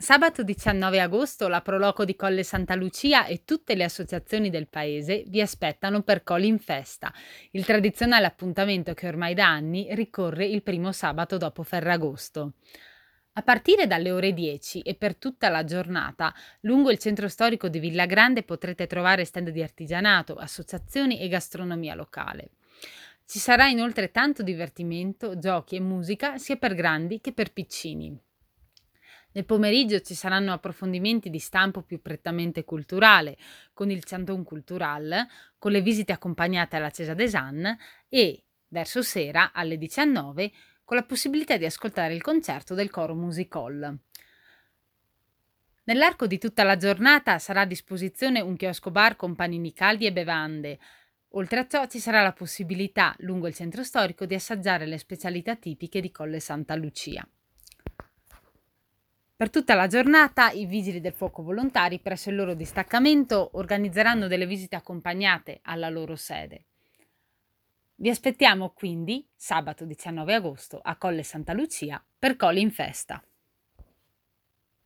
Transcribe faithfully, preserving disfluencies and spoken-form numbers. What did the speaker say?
Sabato diciannove agosto la Proloco di Colle Santa Lucia e tutte le associazioni del paese vi aspettano per Coli in Festa, il tradizionale appuntamento che ormai da anni ricorre il primo sabato dopo Ferragosto. A partire dalle ore dieci e per tutta la giornata, lungo il centro storico di Villa Grande potrete trovare stand di artigianato, associazioni e gastronomia locale. Ci sarà inoltre tanto divertimento, giochi e musica sia per grandi che per piccini. Nel pomeriggio ci saranno approfondimenti di stampo più prettamente culturale, con il Chandon Cultural, con le visite accompagnate alla Cesa des Annes e, verso sera, alle diciannove, con la possibilità di ascoltare il concerto del coro Musicol. Nell'arco di tutta la giornata sarà a disposizione un chiosco bar con panini caldi e bevande. Oltre a ciò ci sarà la possibilità, lungo il centro storico, di assaggiare le specialità tipiche di Colle Santa Lucia. Per tutta la giornata i vigili del fuoco volontari presso il loro distaccamento organizzeranno delle visite accompagnate alla loro sede. Vi aspettiamo quindi sabato diciannove agosto a Colle Santa Lucia per Coli in Festa.